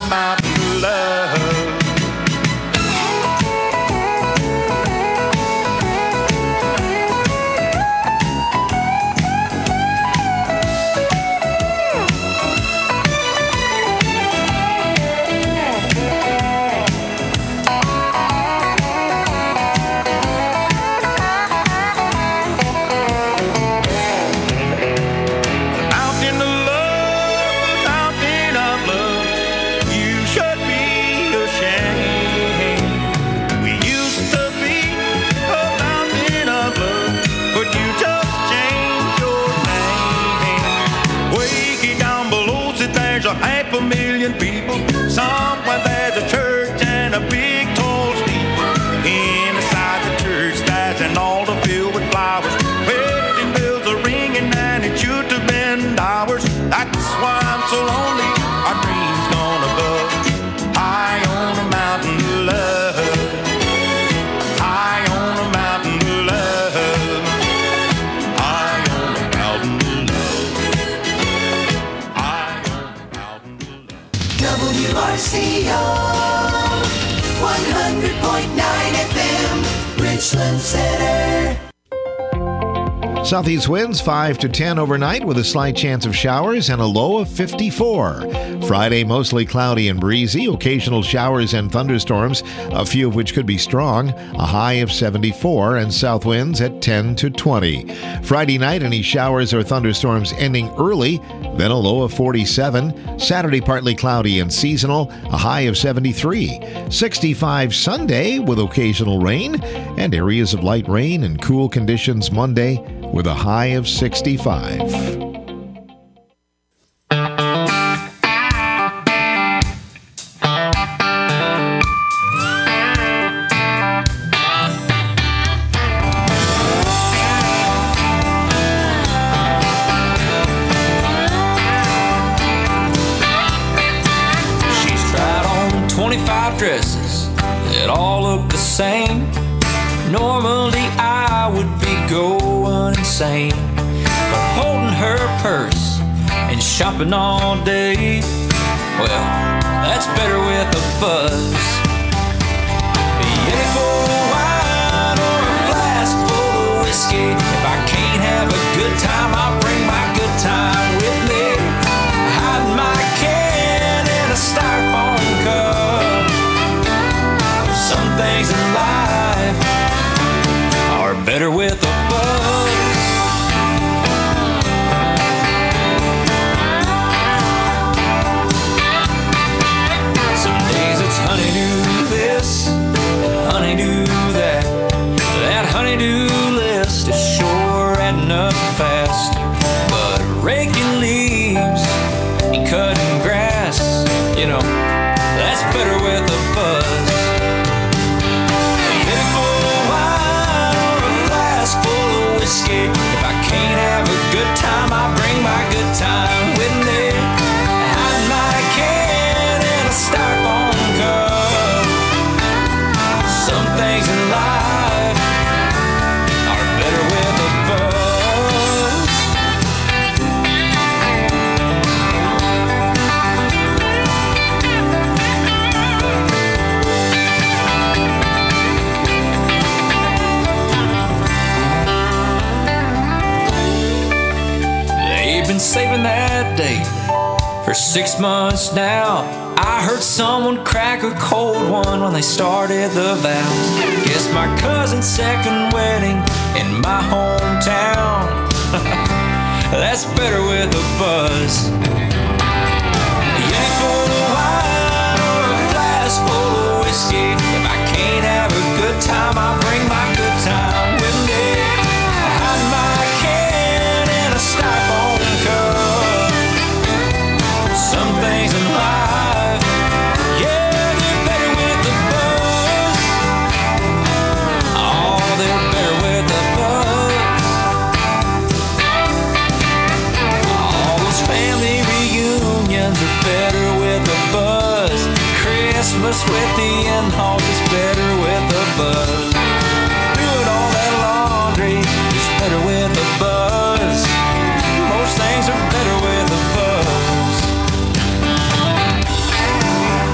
mountain love. Half a million people. Somewhere there's a church and a big tall steeple. Inside the church there's an altar filled with flowers. Wedding bells are ringing and it should have been ours. That's why I'm so lonely. Our dreams gonna go high on a mountain of love. High on a mountain of love. High on a mountain of love. WRCO 100.9 FM, Richland Center. Southeast winds 5 to 10 overnight with a slight chance of showers and a low of 54. Friday, mostly cloudy and breezy, occasional showers and thunderstorms, a few of which could be strong, a high of 74 and south winds at 10 to 20. Friday night, any showers or thunderstorms ending early, then a low of 47. Saturday, partly cloudy and seasonal, a high of 73. 65 Sunday with occasional rain and areas of light rain and cool conditions Monday with a high of 65. Dresses that all look the same. Normally I would be going insane, but holding her purse and shopping all day, well, that's better with a buzz. Yeah, for a wine or a flask full of whiskey. If I can't have a good time, I'll bring my good time with me. Hide my can in a styrofoam cup. Some things in life are better with a buzz. Some days it's honeydew this and honeydew that. That honeydew list is sure adding up fast. But raking leaves and cutting grass, you know, that's better with a buzz. If I can't have a good time, I bring my good time with me. Hide my can in a styrofoam cup. Some things in life are better with a buzz. Been saving that date for 6 months now. I heard someone crack a cold one when they started the vows. Guess my cousin's second wedding in my hometown. That's better with a buzz. Yeah, for a wine or a flask full of whiskey. If I can't have a good time, I'll bring my good time with me. Hide my can in a styrofoam. Some things in life, yeah, they're better with the buzz. Oh, they're better with the buzz. All those family reunions are better with the buzz. Christmas with the in-laws is better with the buzz. Doing all that laundry is better with the buzz. Most things are better with the buzz.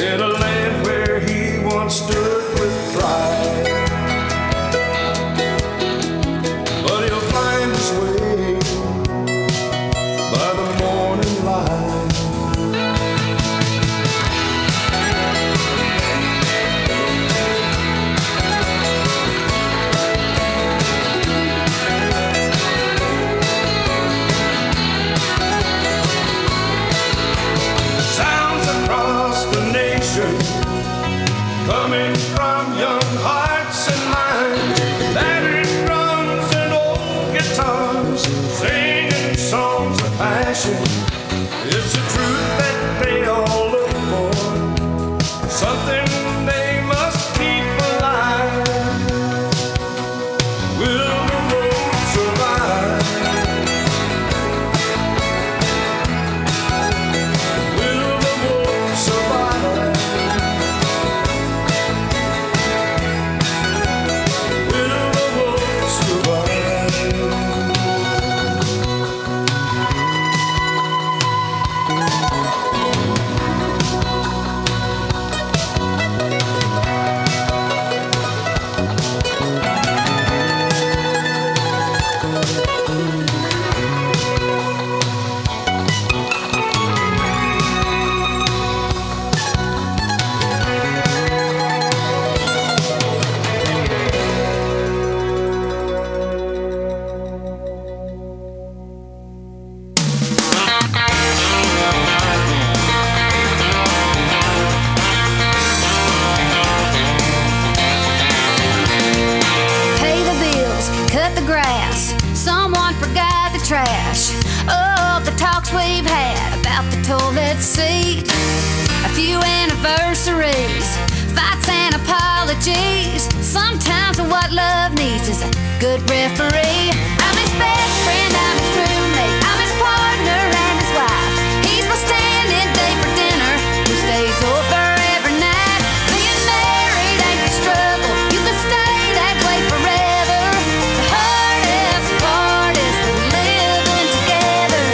in a land where he once stood with pride. But he'll find his way by the morning light. Sounds across the nation, coming from young hearts and minds, battered drums and old guitars, singing songs of passion. It's the truth that they all look for, something they must keep alive. Will the road survive? Will the road survive? Will the road survive? Pay the bills, cut the grass. Someone forgot the trash. Oh, the talks we've had about the toilet seat. A few anniversaries, fights and apologies. Sometimes what love needs is a good referee. I'm his best friend, I'm his roommate, I'm his partner and his wife. He's my stand-in date for dinner, who stays over every night. Being married ain't the struggle, you could stay that way forever. The hardest part is the living together.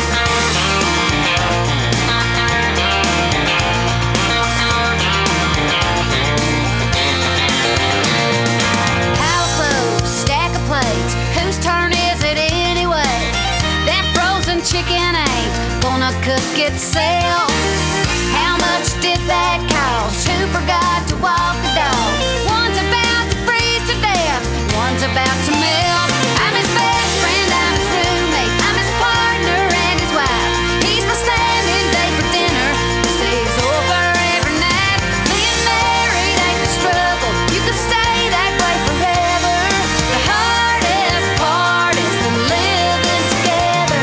Pile of clothes, stack of plates, whose turn is it anyway? That frozen chicken ain't gonna cook itself. How much did that cost? Who forgot to walk the dog? One's about to freeze to death, one's about to melt. I'm his best friend, I'm his roommate, I'm his partner and his wife. He's my stand-in date for dinner, who stays over every night. Being married ain't the struggle, you could stay that way forever. The hardest part is the living together.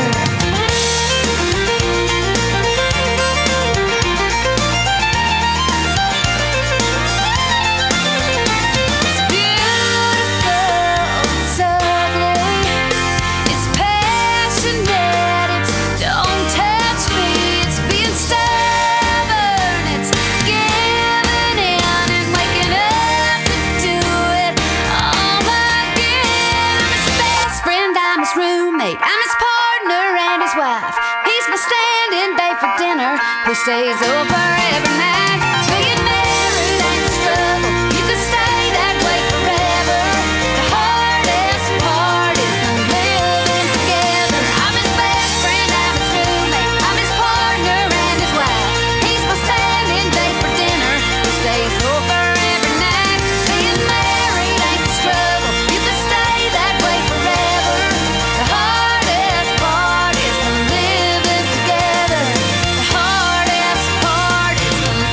It's beautiful, it's ugly, it's passionate, it's don't touch me, it's being stubborn, it's giving in and waking up to do it all again. I'm his best friend, I'm his roommate, I'm his partner and his wife. He's my stand-in date for dinner, who stays over every night. Being married ain't the struggle, you could stay that way forever. The hardest part is the living together. I'm his best friend, I'm his roommate, I'm his partner and his wife. He's my stand-in date for dinner, who stays over every night. Being married ain't the struggle, you could stay that way forever. The hardest part is the living together. The hardest part is the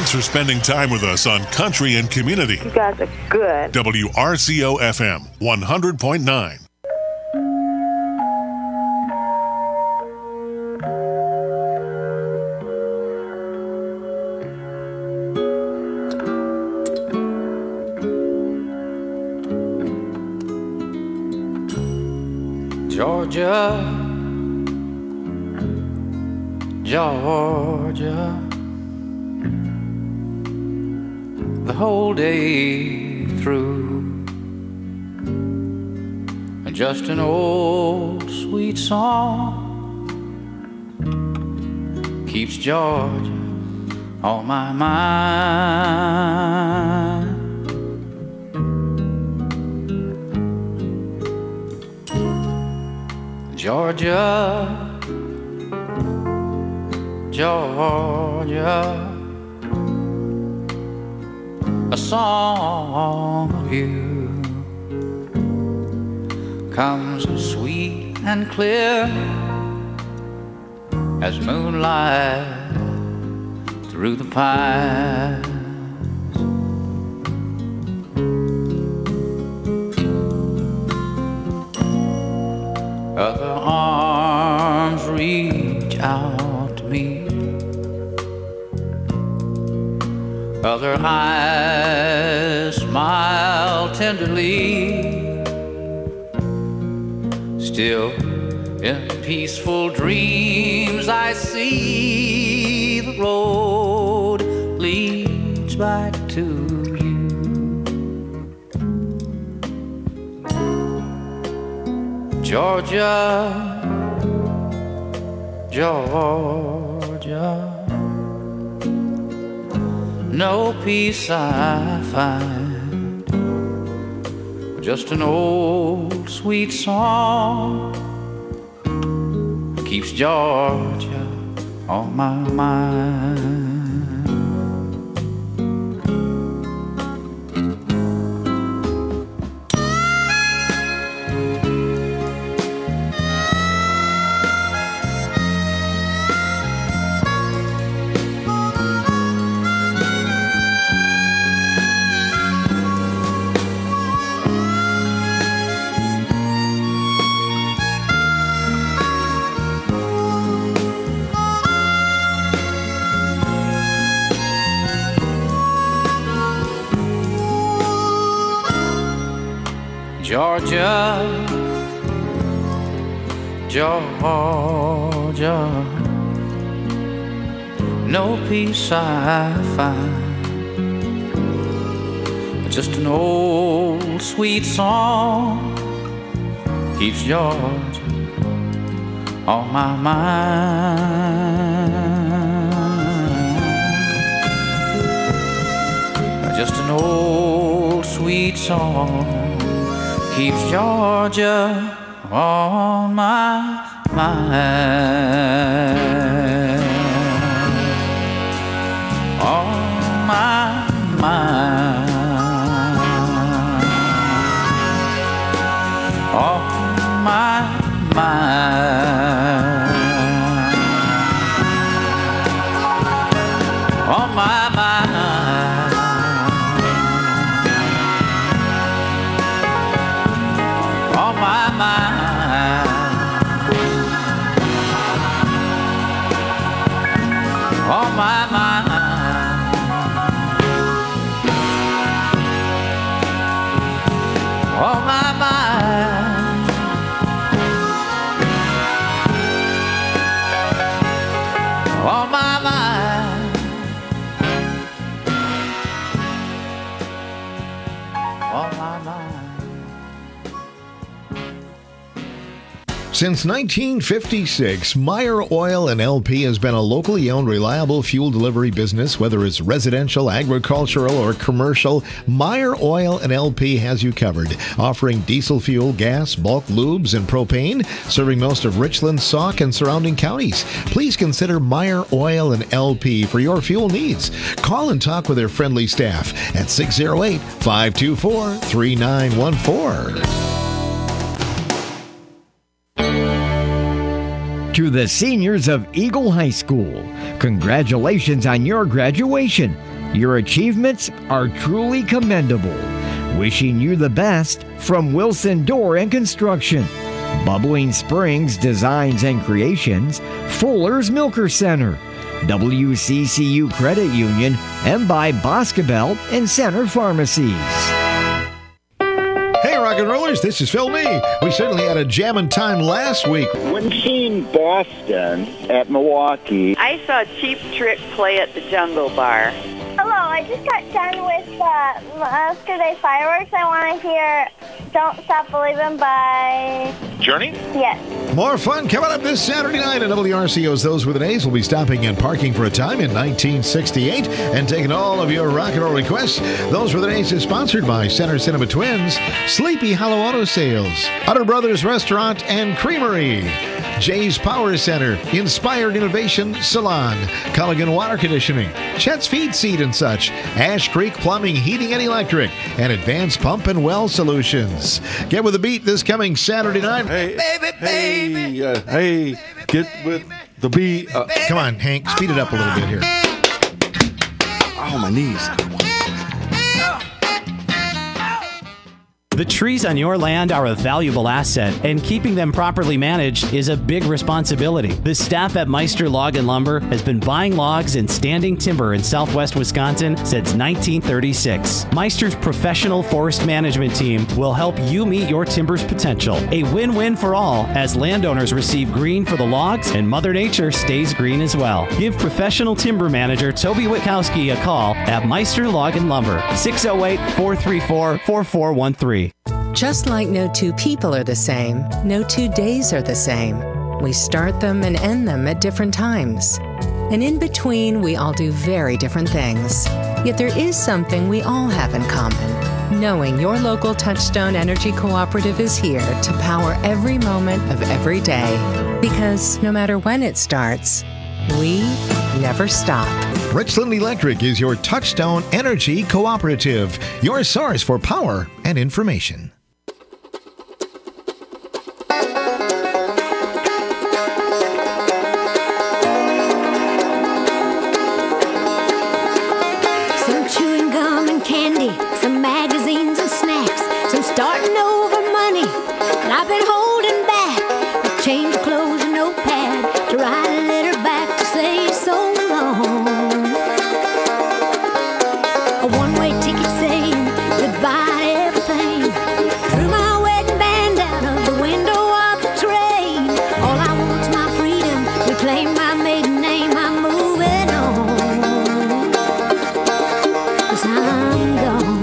Thanks for spending time with us on Country and Community. You guys are good. WRCO FM 100.9. Georgia, Georgia, the whole day through, just an old sweet song keeps Georgia on my mind. Georgia, Georgia, a song of you comes sweet and clear as moonlight through the pines. Other arms reach out to me, other eyes smile tenderly. Still in peaceful dreams I see the road leads back to you. Georgia, Georgia, no peace I find, just an old sweet song keeps Georgia on my mind. Georgia, Georgia, no peace I find, just an old sweet song keeps Georgia on my mind. Just an old sweet song keeps Georgia on my mind. On my mind. On my mind. On my mind. On my mind, on my mind, on my mind, on my mind. Since 1956, Meyer Oil and LP has been a locally owned, reliable fuel delivery business. Whether it's residential, agricultural, or commercial, Meyer Oil and LP has you covered. Offering diesel fuel, gas, bulk lubes, and propane, serving most of Richland, Sauk, and surrounding counties. Please consider Meyer Oil and LP for your fuel needs. Call and talk with their friendly staff at 608-524-3914. To the seniors of Eagle High School, congratulations on your graduation. Your achievements are truly commendable. Wishing you the best from Wilson Door and Construction, Bubbling Springs Designs and Creations, Fuller's Milker Center, WCCU Credit Union, and by Boscobel and Center Pharmacies. Hey, rock and rollers, this is Phil Nee. We certainly had a jammin' time last week. When seeing Boston at Milwaukee, I saw Cheap Trick play at the Jungle Bar. Hello, I just got done with Oscar Day Fireworks. I want to hear Don't Stop Believin' by Journey? Yes. More fun coming up this Saturday night at WRCO's Those Were the Days. We'll be stopping and parking for a time in 1968 and taking all of your rock and roll requests. Those Were the Days is sponsored by Center Cinema Twins, Sleepy Hollow Auto Sales, Utter Brothers Restaurant and Creamery, Jay's Power Center, Inspired Innovation Salon, Culligan Water Conditioning, Chet's Feed Seed and Such, Ash Creek Plumbing, Heating and Electric, and Advanced Pump and Well Solutions. Get with the beat this coming Saturday night. Hey, get with the beat. Come on, Hank, speed it up a little bit here. Oh, my knees. The trees on your land are a valuable asset, and keeping them properly managed is a big responsibility. The staff at Meister Log and Lumber has been buying logs and standing timber in southwest Wisconsin since 1936. Meister's professional forest management team will help you meet your timber's potential. A win-win for all, as landowners receive green for the logs and Mother Nature stays green as well. Give professional timber manager Toby Witkowski a call at Meister Log and Lumber, 608-434-4413. Just like no two people are the same, no 2 days are the same. We start them and end them at different times. And in between, we all do very different things. Yet there is something we all have in common. Knowing your local Touchstone Energy Cooperative is here to power every moment of every day. Because no matter when it starts, we never stop. Richland Electric is your Touchstone Energy Cooperative, your source for power and information. Some chewing gum and candy, some magazines and snacks, some starting over money that I've been holding back. A change of clothes, a notepad to write a letter back to say so long. A one-way ticket saying goodbye to everything. Threw my wedding band out of the window of the train. All I want's my freedom, reclaim my maiden name. I'm moving on. 'Cause I'm gone.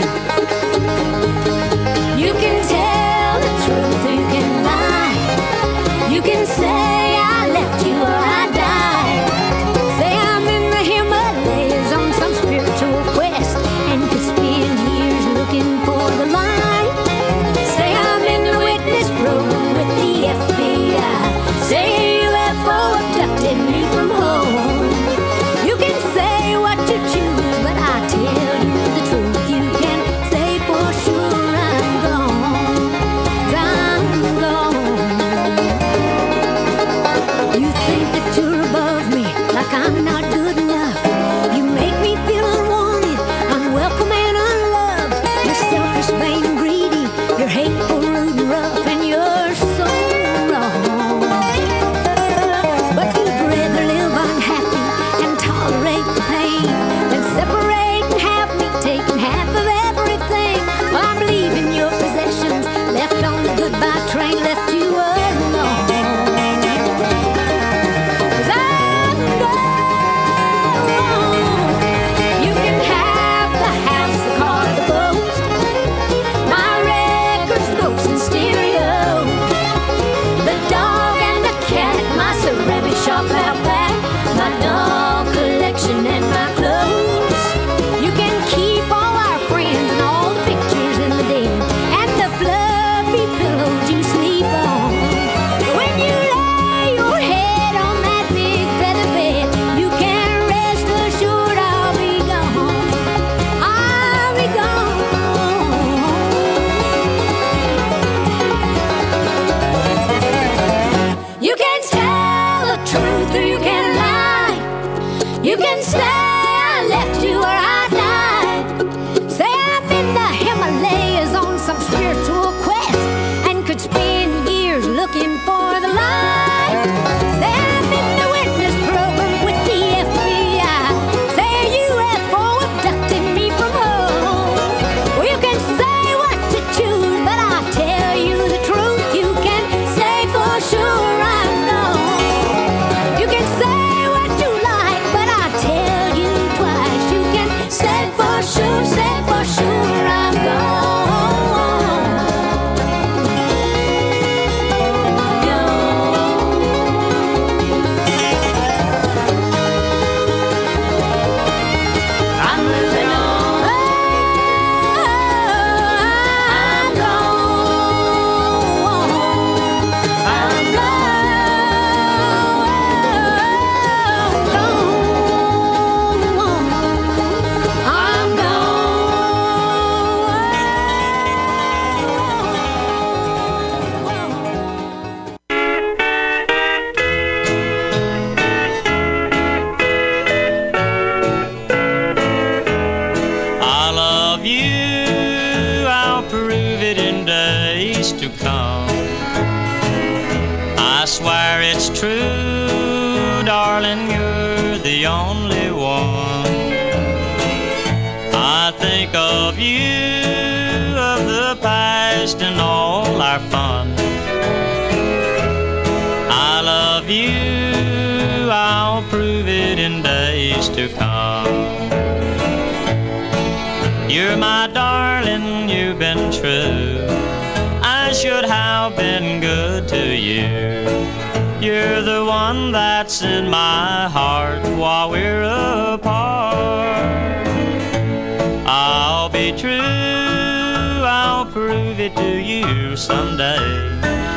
You can tell the truth, you can lie. You can say I left you or I died. Say I'm in the Himalayas on some spiritual quest and could spend years looking for the light. Say I'm in the witness program with the FBI. Say UFO abducted me from home. You can say what you choose, but I tell you the truth. You can say for sure I'm gone. 'Cause I'm gone. You think that you're above me, like I'm not good enough. You make me feel unwanted, unwelcome and unloved. You're selfish, vain and greedy. You're hateful, rude and rough, and you're so wrong. But you'd rather live unhappy and tolerate the pain than separate and have me taking half of everything. Well, I'm leaving your possessions, left on the goodbye train, left you alone. 'Cause I'm gone. You can have the house, the car, the boat, my records, books, and stereo. days to come. I swear it's true, darling, you're the only one. I think of you, of the past and all our fun. I love you, I'll prove it in days to come. You're my darling, you've been true. I should have been good to you. You're the one that's in my heart while we're apart. I'll be true, I'll prove it to you someday.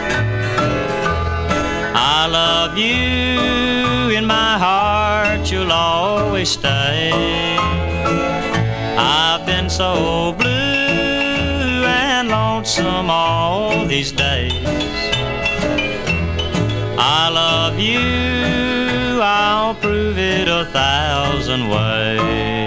I love you, in my heart you'll always stay. I've been so blue and lonesome all these days. I love you, I'll prove it 1,000 ways.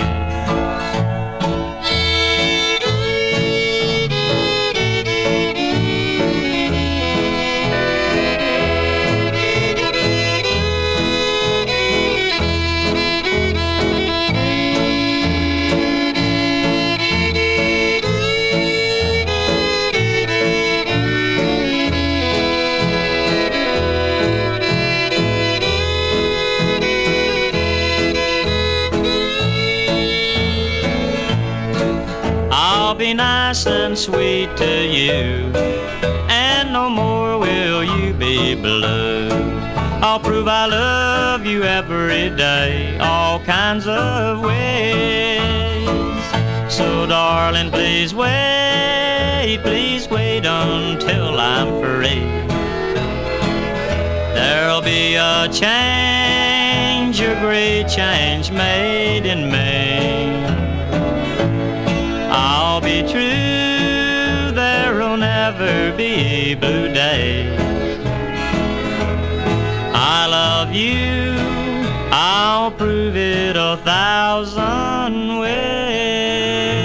I'll be nice and sweet to you, and no more will you be blue. I'll prove I love you every day, all kinds of ways. So darling, please wait until I'm free. There'll be a change, a great change made in me. I'll be true, there'll never be blue days. I love you, I'll prove it 1,000 ways.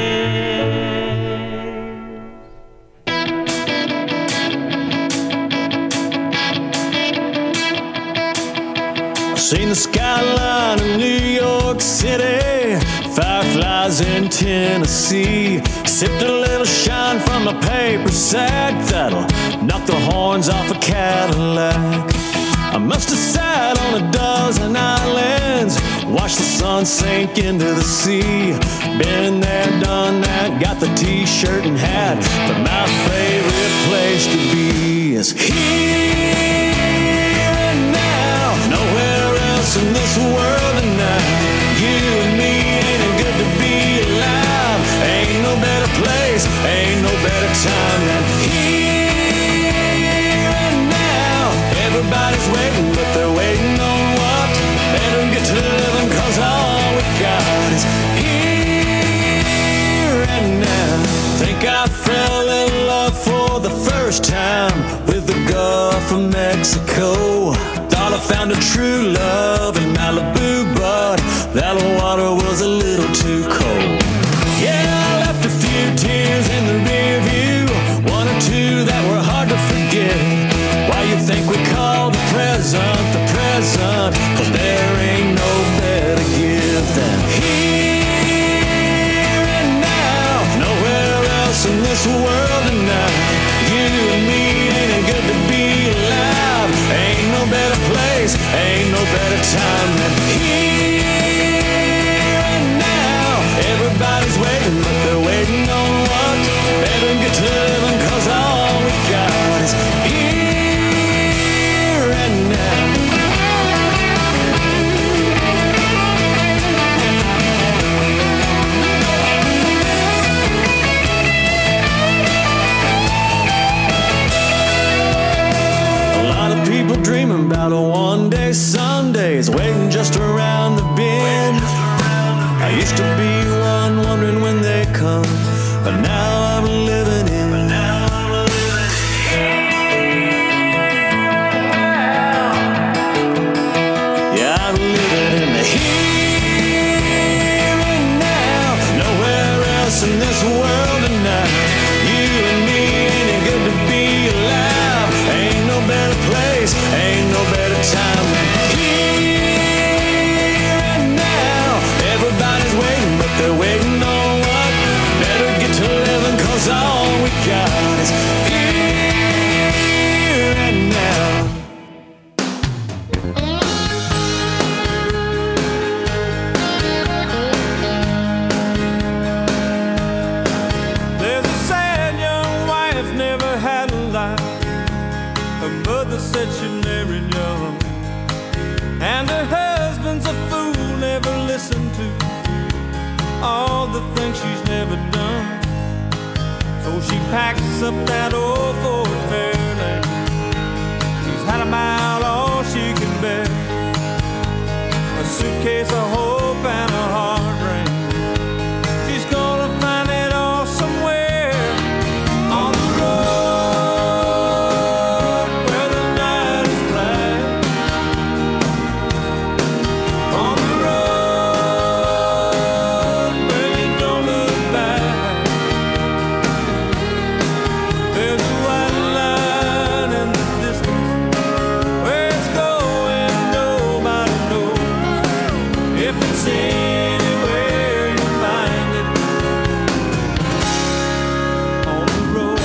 I've seen the skyline of New York City, fireflies in Tennessee, sipped a little shine from a paper sack that'll knock the horns off a Cadillac. I must have sat on a dozen islands, watched the sun sink into the sea. Been there, done that, got the t-shirt and hat, but my favorite place to be is here and now. Nowhere else in this world tonight. You and me, ain't it good to be alive? Ain't no better place, ain't no better time than here and now. Everybody's waiting, but they're waiting on what? Better get to living, cause all we got is here and now. Think I fell in love for the first time with the Gulf of Mexico. Thought I found a true love in Malibu, but that water was a little too cold. Yeah, I left a few tears in the rear view, one or two that were hard to forget. Why you think we call the present, cause there ain't no better gift than here and now. Nowhere else in this world tonight. You and me, ain't it good to be alive? Ain't no better place, ain't no better time than here and now. Everybody's waiting, but they're waiting on what? Better get to living, cause all we got is here and now. A lot of people dreaming about a one-day Sundays, waiting just around the bend. I used to be one wondering when they come, but now I'm living in. Yeah, I'm living in the here and now. Nowhere else in this world tonight. You and me, ain't it good to be mother said she married young, and her husband's a fool, never listened to all the things she's never done. So she packs up that old Ford Fairlane. She's had 'em out all she can bear, a suitcase of hope and a hard rain. She's gonna find it all somewhere on the road where the night is black, on the road where you don't look back. There's a white line in the distance, where it's going nobody knows. If it's anywhere you find it, on the road.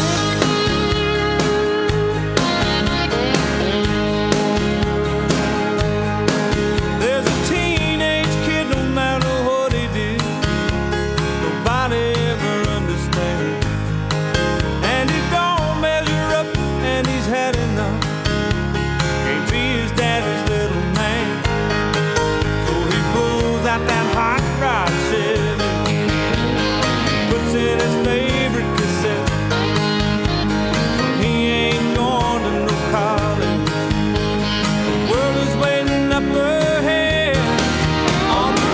There's a teenage kid, no matter what he did, nobody ever understands. And he don't measure up, and he's had enough. Can't be his daddy's little man. So he pulls out that hot rod Chevy, puts in his favorite cassette. He ain't going to no college. The world is waiting up ahead on the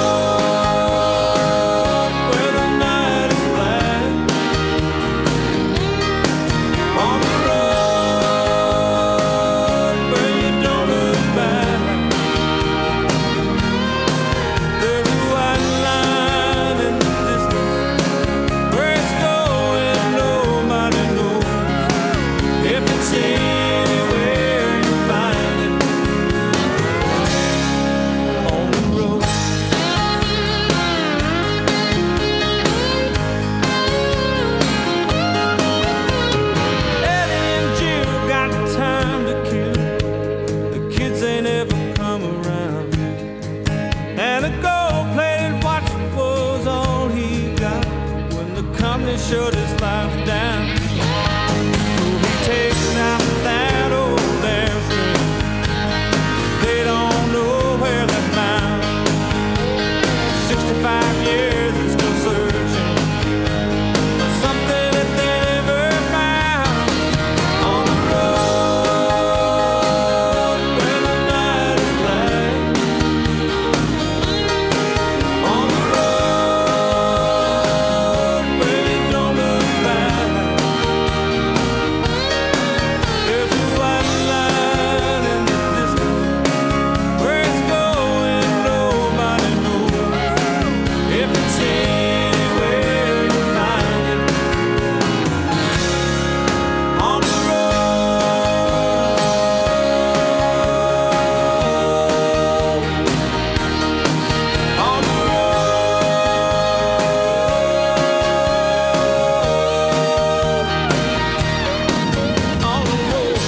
road where the night is black, on the road where you don't look back. There's a white line in the distance, where it's going nobody knows. If it's anywhere you find it, on the road. Eddie and Jill got time to kill. The kids ain't ever come around, and a gold-plated watch was all he got when the company shut his life down. So he takes out that old damn string. They don't know where they found. 65 years and still searching for something that they never found. On the road where the night is black, on the road where you don't look back. There's a white line in the distance, where it's going nobody knows. If it's anywhere you find it, on the road, on the road, on the road.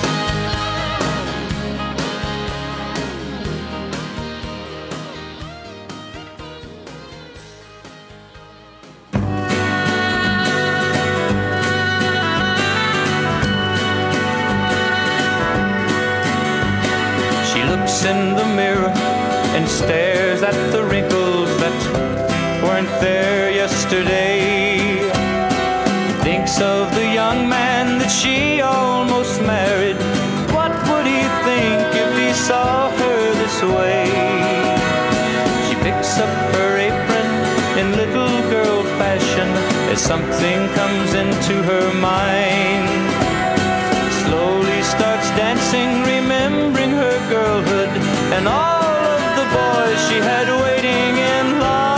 She looks in the mirror and stares at the wrinkles that weren't there yesterday. Thinks of the young man that she almost married. What would he think if he saw her this way? She picks up her apron in little girl fashion as something comes into her mind. Slowly starts dancing, remembering her girlhood and all of the boys she had waiting in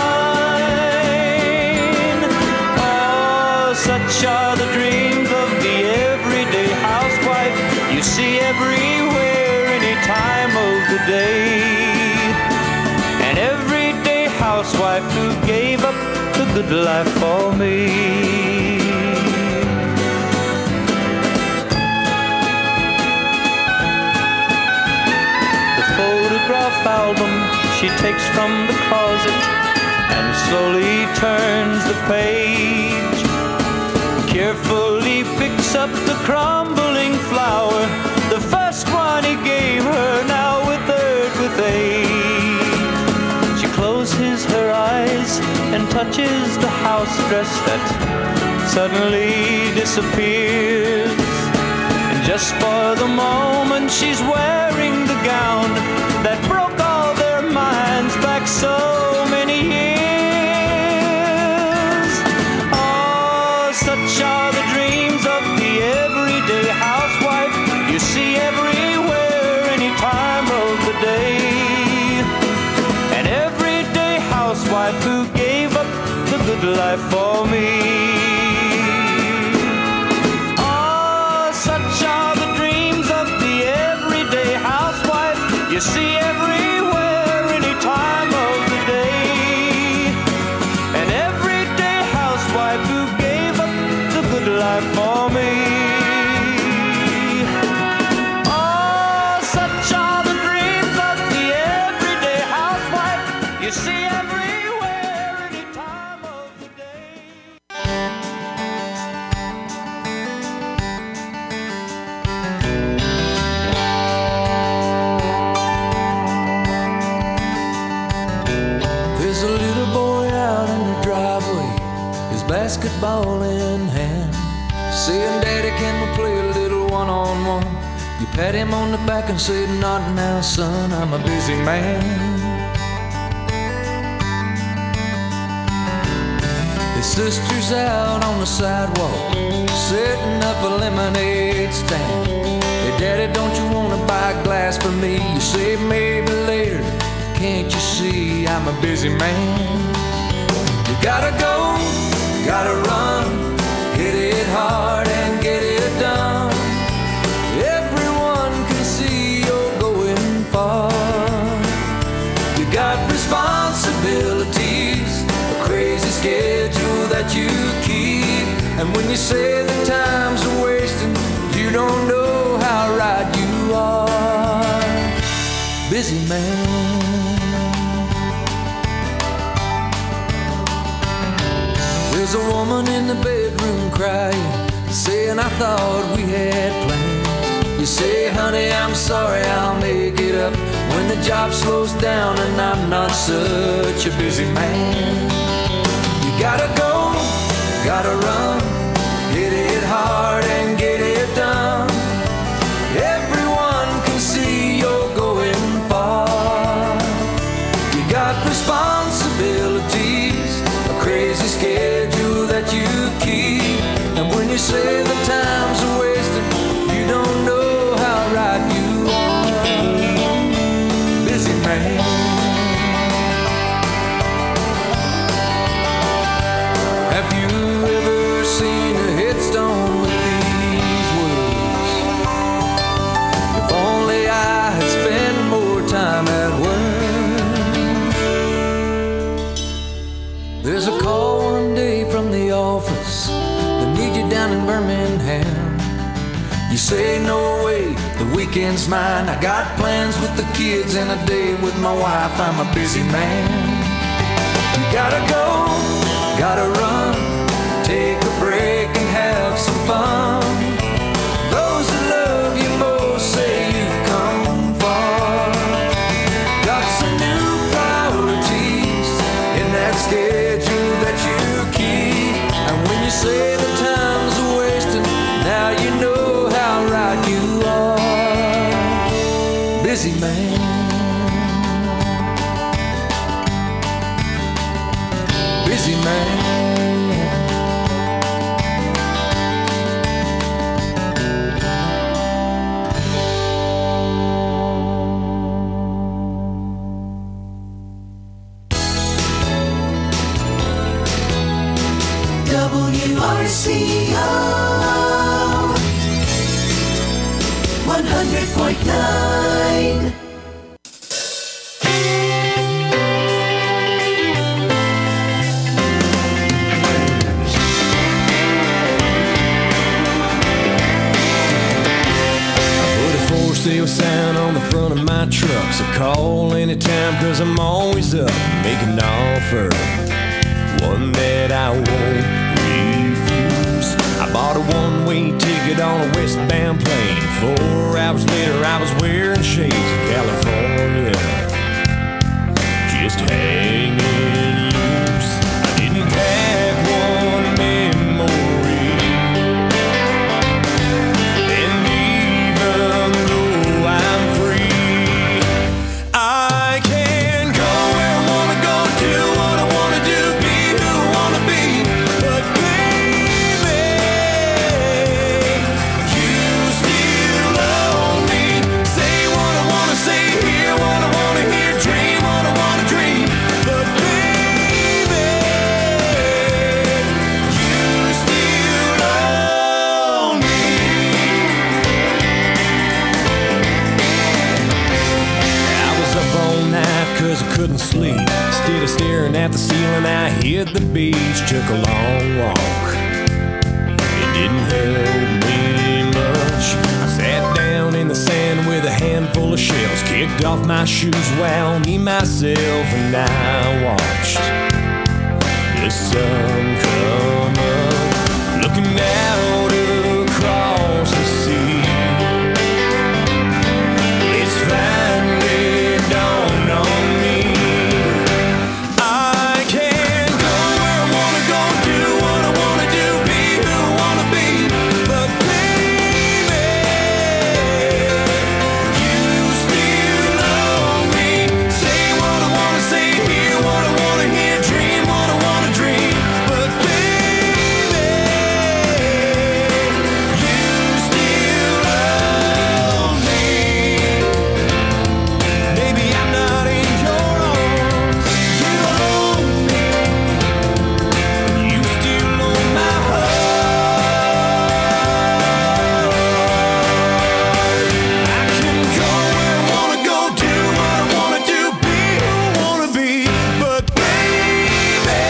line. Oh, such are the dreams of the everyday housewife you see everywhere, any time of the day. An everyday housewife who gave up the good life for me. Photograph album she takes from the closet and slowly turns the page. Carefully picks up the crumbling flower, the touches the house dress that suddenly disappears. And just for the moment she's wearing the gown that broke all their minds back so many years. Oh, such are the dreams of the everyday housewife you see everywhere, any time of the day. An everyday housewife who gave up the good life for me. Oh, such are the dreams of the everyday housewife you see everywhere, any time of the day. An everyday housewife who gave up the good life for me. Oh, such are the dreams of the everyday housewife you see everywhere, any time of the day. There's a little boy out in the driveway, his basketball in hand, saying, Daddy, can we play a little one-on-one? You pat him on the back and say, not now, son, I'm a busy man. His sister's out on the sidewalk, setting up a lemonade stand. Hey, Daddy, don't you want to buy a glass for me? You say maybe later. Can't you see I'm a busy man? You gotta go, gotta run, hit it hard and get it done. Everyone can see you're going far. You got responsibilities, a crazy schedule that you keep. And when you say the time's a wasting, you don't know how right you are. Busy man. There's a woman in the bedroom crying, saying, I thought we had plans. You say, honey, I'm sorry, I'll make it up when the job slows down and I'm not such a busy man. You gotta go, gotta run, hit it hard and get it done. Everyone can see you're going far. You got responsibilities, a crazy schedule that you keep. And when you say the time's a wasting, you don't know how right you are. Busy man. Have you ever seen a headstone with these words? If only I had spent more time at work. There's a call one day from the office, they need you down in Birmingham. You say, no way, the weekend's mine. I got plans with the kids and a day with my wife. I'm a busy man. You gotta go, gotta run, take a break and have some fun. Those that love you most say you've come far. Got some new priorities in that schedule that you keep. And when you say the time's a wasting, now you know how right you are. Busy man. Busy man. WRCO 100.9. Sale sign on the front of my truck, so call anytime, cause I'm always up, make an offer, one that I won't refuse. I bought a one-way ticket on a westbound plane. 4 hours later I was wearing shades in California, just hanging loose. I couldn't sleep. Instead of staring at the ceiling, I hit the beach, took a long walk. It didn't help me much. I sat down in the sand with a handful of shells, kicked off my shoes, wound me myself, and I watched the sun come up, looking out across the sea. It's finally dawned on me. I can't go where I wanna go, do what I wanna do, be who I wanna be. But baby, you still own me. Say what I wanna say, hear what I wanna hear, dream what I wanna dream. But baby, you still own me. Maybe I'm not in your arms, you own me. You still own my heart. I can go where I wanna go, do what I wanna do, be who I wanna be. But baby,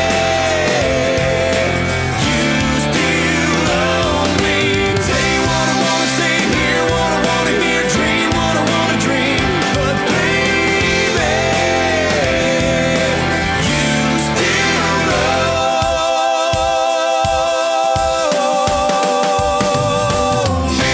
you still own me. Say what I wanna say, hear what I wanna hear, dream what I wanna dream. But baby, you still own me.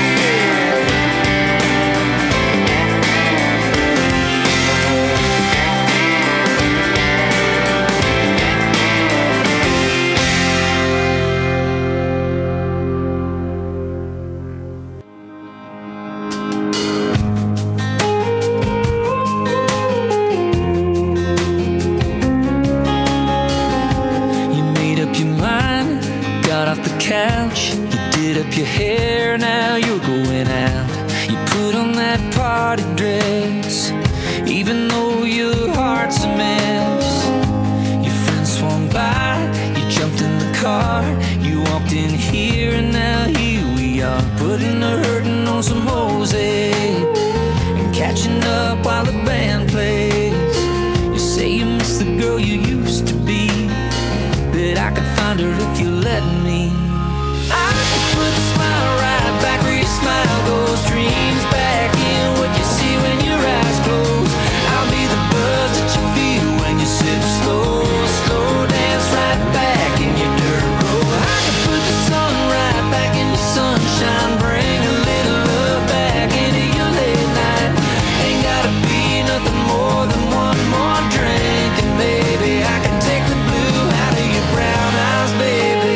You made up your mind, got off the couch. You did up your hair, now you're going out. You put on that party dress, even though your heart's a mess. Your friends swung by, you jumped in the car. You walked in here and now here we are, putting the hurting on some Jose and catching up while the band plays. You say you miss the girl you used to be, that I could find her if you let me. I could put a smile right back where your smile goes, dreams back in what you see when your eyes close. I'll be the buzz that you feel when you sip slow, slow dance right back in your dirt road. I could put the sun right back in your sunshine, bring a little love back into your late night. Ain't gotta be nothing more than one more drink, and baby, I can take the blue out of your brown eyes, baby.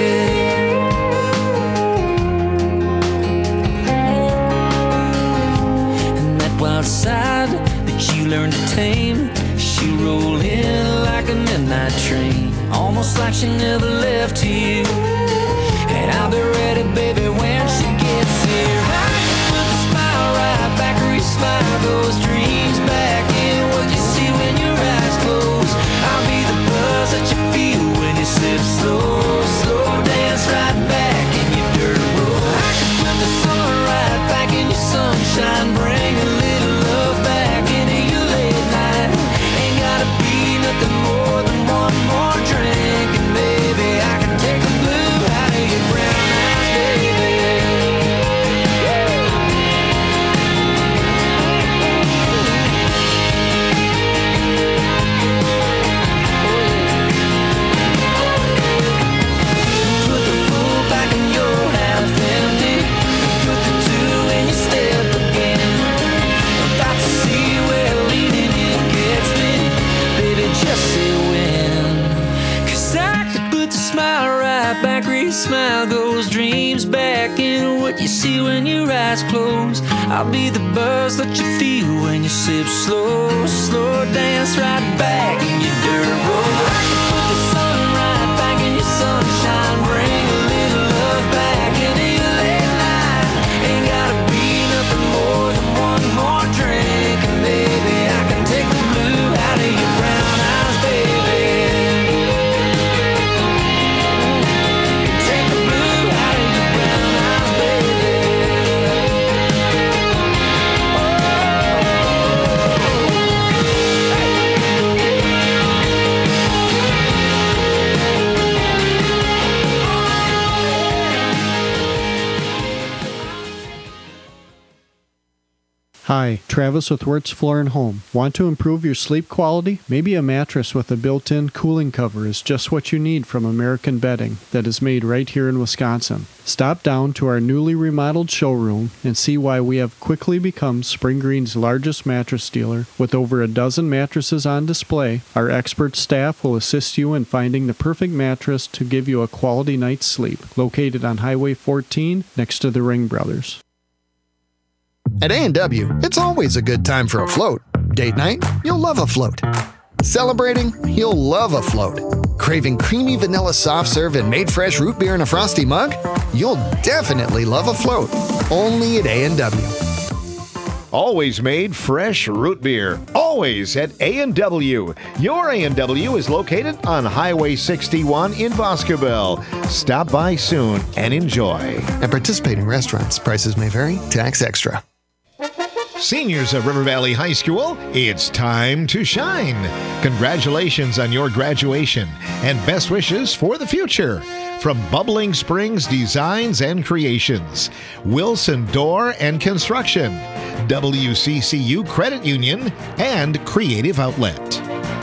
And that wild side that you learned to tame, she rolled in like a midnight train, almost like she never left you. And I'll be ready, baby, when she gets here. I can put the smile right back where your smile goes, dreams back in what you see when your eyes close. I'll be the buzz that you feel when you sip slow, slow dance right back in your dirt road. I can put the sun right back in your sunshine, bring a little love back into your late night. Ain't gotta be nothing more than one more drink, and baby, I can take the blue out of your brown eyes, baby. Put the full back in your half empty, put the two in your step again. About to see where leaning it gets me, baby, just say when. 'Cause I could put the smile right back where your smile goes, dreams back in what you see when your eyes close. I'll be the buzz that you feel when you sip slow, slow dance right back in your dirt road. I could put the sun right back in your sunshine, bring a little love back into your late night. Ain't gotta be nothing more than one more drink, and baby, I can take the blue out of your brown eyes, baby. Take the blue out of your brown eyes, baby. Oh. Hi, Travis with Wirtz Floor and Home. Want to improve your sleep quality? Maybe a mattress with a built-in cooling cover is just what you need from American Bedding that is made right here in Wisconsin. Stop down to our newly remodeled showroom and see why we have quickly become Spring Green's largest mattress dealer. With over a dozen mattresses on display, our expert staff will assist you in finding the perfect mattress to give you a quality night's sleep. Located on Highway 14 next to the Ring Brothers. At A&W, it's always a good time for a float. Date night? You'll love a float. Celebrating? You'll love a float. Craving creamy vanilla soft serve and made fresh root beer in a frosty mug? You'll definitely love a float. Only at A&W. Always made fresh root beer. Always at A&W. Your A&W is located on Highway 61 in Boscobel. Stop by soon and enjoy. At participating restaurants, prices may vary. Tax extra. Seniors of River Valley High School, it's time to shine. Congratulations on your graduation and best wishes for the future. From Bubbling Springs Designs and Creations, Wilson Door and Construction, WCCU Credit Union, and Creative Outlet.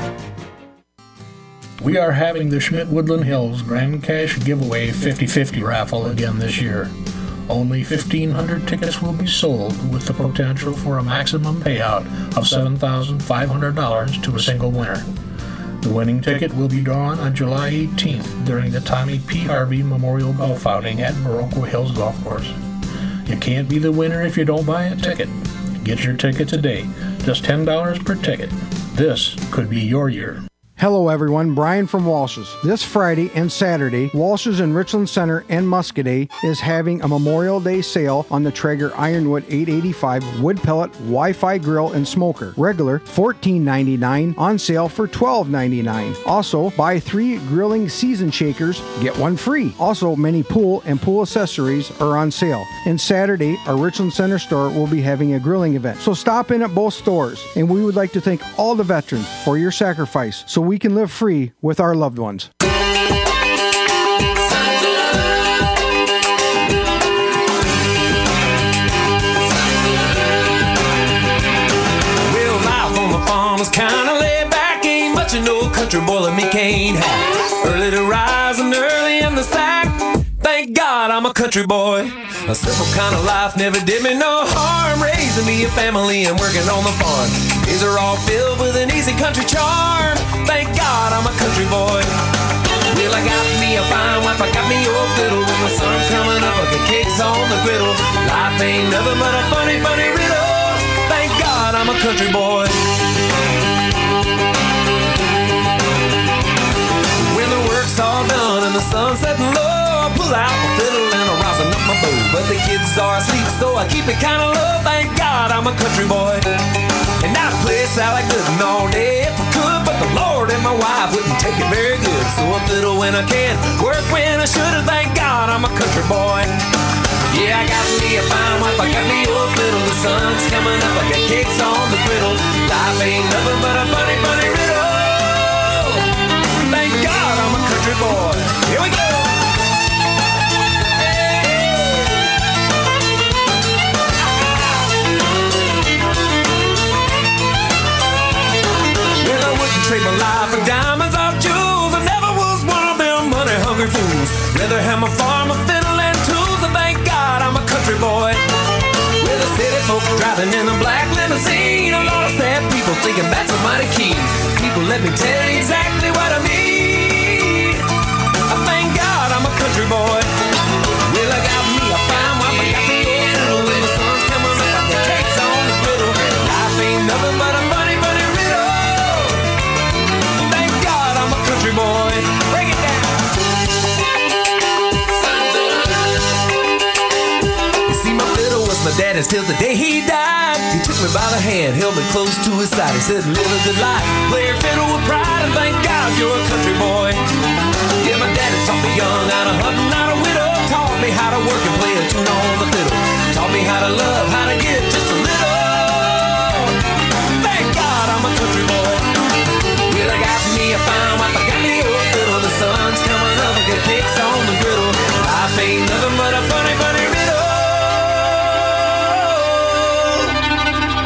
We are having the Schmidt Woodland Hills Grand Cash Giveaway 50-50 raffle again this year. Only 1,500 tickets will be sold with the potential for a maximum payout of $7,500 to a single winner. The winning ticket will be drawn on July 18th during the Tommy P. Harvey Memorial Golf Outing at Morocco Hills Golf Course. You can't be the winner if you don't buy a ticket. Get your ticket today, just $10 per ticket. This could be your year. Hello everyone, Brian from Walsh's. This Friday and Saturday, Walsh's in Richland Center and Muscoda is having a Memorial Day sale on the Traeger Ironwood 885 wood pellet Wi-Fi grill and smoker. Regular $14.99, on sale for $12.99. Also, buy 3 grilling season shakers, get 1 free. Also, many pool and pool accessories are on sale. And Saturday, our Richland Center store will be having a grilling event. So stop in at both stores, and we would like to thank all the veterans for your sacrifice so we can live free with our loved ones. We'll life on the farm is kinda laid back. Ain't much of no country boy like me can't have. Early to rise and early in the sack. Thank God I'm a country boy. A simple kind of life never did me no harm. Raising me a family and working on the farm. These are all filled with an easy country charm. Thank God I'm a country boy. Well, I got me a fine wife, I got me a fiddle. When the sun's coming up, I got cakes on the griddle. Life ain't nothing but a funny, funny riddle. Thank God I'm a country boy. When the work's all done and the sun's setting low, I pull out my fiddle and I'm rising up my bow. But the kids are asleep, so I keep it kinda low. Thank God I'm a country boy. And I'd play Sally Gooden all day if I could, but the Lord and my wife wouldn't take it very good. So I fiddle when I can, work when I should, and thank God I'm a country boy. Yeah, I got me a fine wife, I got me a fiddle. The sun's coming up, I got cakes on the griddle. Life ain't nothing but a funny, funny riddle. Thank God I'm a country boy. Here we go. Trade my life for diamonds or jewels. I never was one of them money-hungry fools. Rather have my farm, a fiddle, and tools. And thank God I'm a country boy. With the city folk driving in a black limousine. A lot of sad people thinking that's a mighty key. People, let me tell you exactly what I mean. I thank God I'm a country boy. Well, I got me a fine wife, I got me a fiddle. When the sun's coming up, I got cakes on the griddle. Life ain't nothing but a funny, funny riddle. Country boy, break it down. You see, my fiddle was my daddy's till the day he died. He took me by the hand, held me close to his side. He said, live a good life, play your fiddle with pride, and thank God you're a country boy. Yeah, my daddy taught me young, out of hunting, out of widow. Taught me how to work and play a tune on the fiddle. Taught me how to love, how to give just a little. Thank God I'm a country boy. Well, I got me a fine wife, I got me a fiddle. The sun's coming up, I got cakes on the griddle. Life ain't nothing but a funny, funny riddle.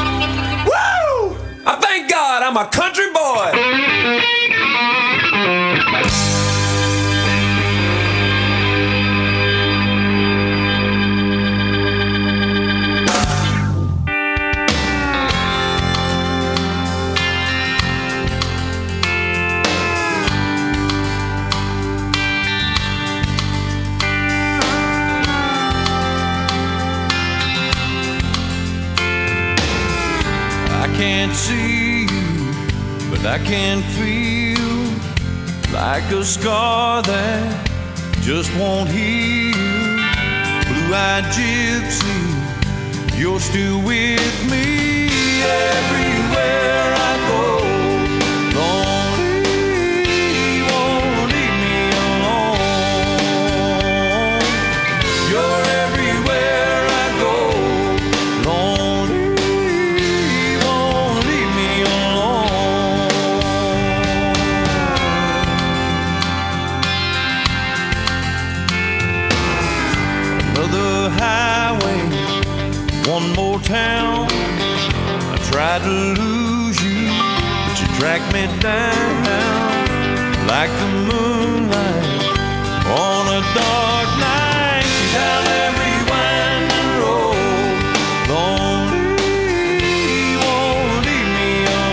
can't see you, but I can feel like a scar that just won't heal. Blue-eyed gypsy, you're still with me everywhere I go. Lonely, won't leave me alone. You're everywhere I go. Lonely, won't leave me alone. Another highway, one more town. I tried to lose you, but you tracked me down like the moonlight on a dark night. Down every winding road, lonely, won't leave me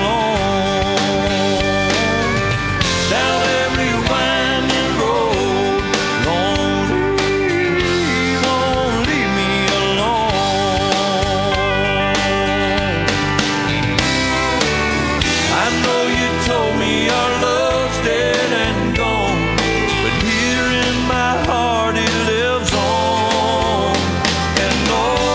alone. Down every winding road, lonely, won't leave me alone. I know you told me our love's dead and gone, but here in my heart it lives on and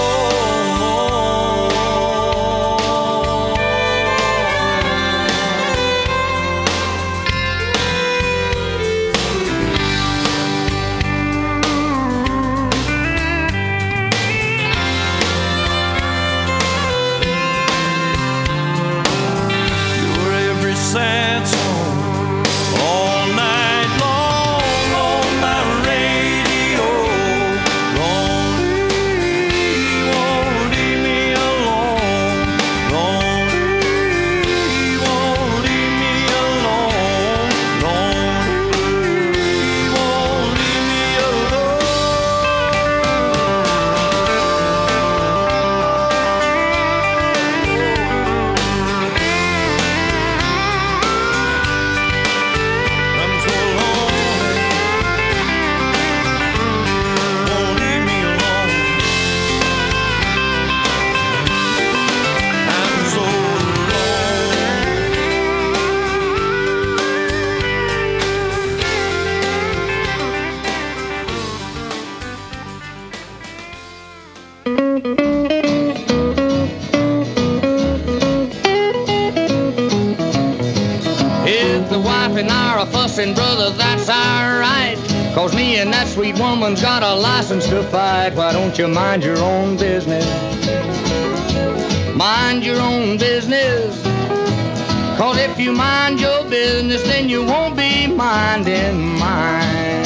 you're every sad song all night long on my radio. Lonely, won't leave me alone. Lonely, won't leave me alone. Lonely, won't leave me I'm so lonely, won't leave me alone. I'm so If the wife and I are fussing, brother, that's alright. Cause me and that sweet woman's got a license to fight. Why don't you mind your own business? Mind your own business. Cause if you mind your business, then you won't be minding mine.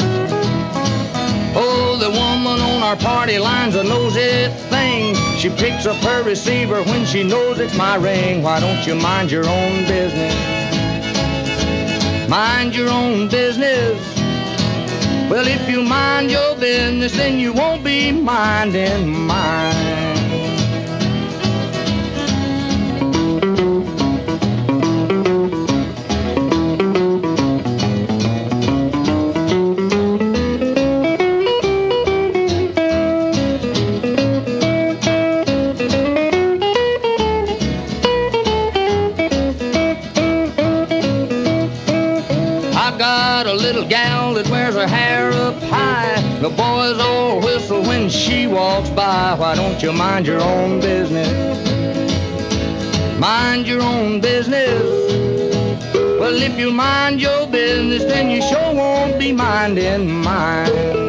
Oh, the woman on our party line's a nosy thing. She picks up her receiver when she knows it's my ring. Why don't you mind your own business? Mind your own business. Well, if you mind your business, then you won't be minding mine. I've got a little gal that wears her hair up high. The boys all whistle when she walks by. Why don't you mind your own business? Mind your own business. Well, if you mind your business, then you sure won't be minding mine.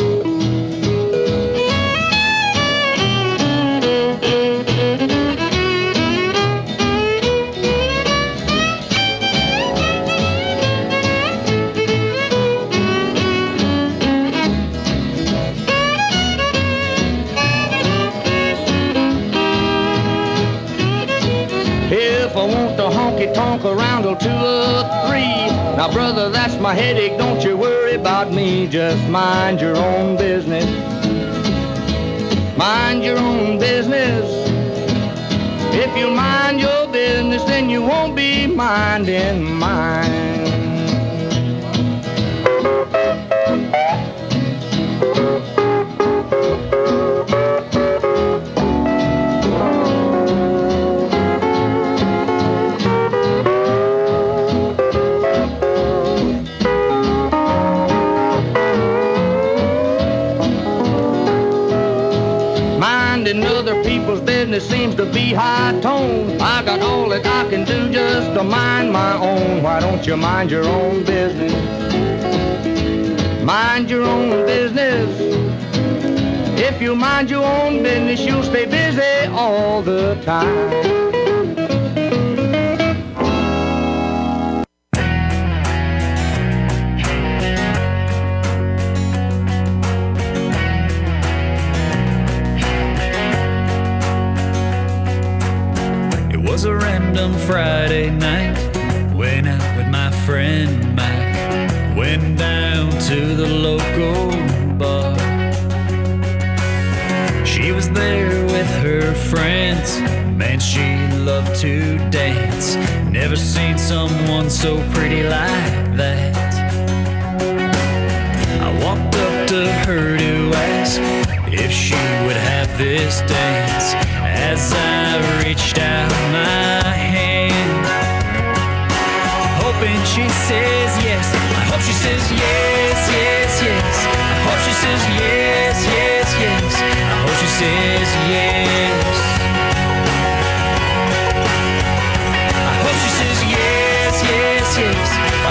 If I want to honky tonk around till 2 or 3. Now, brother, that's my headache. Don't you worry about me. Just mind your own business. Mind your own business. If you mind your business, then you won't be minding mine. minding other people's business seems to be high tone. I got all that I can do just to mind my own. Why don't you mind your own business? Mind your own business. If you mind your own business, you'll stay busy all the time. It was a random Friday night. Went out with my friend Mike. Went down to the local bar. She was there with her friends. Man, she loved to dance. Never seen someone so pretty like that. I walked up to her to ask if she would have this dance. As I reached out my hand, hoping she says yes. I hope she says yes.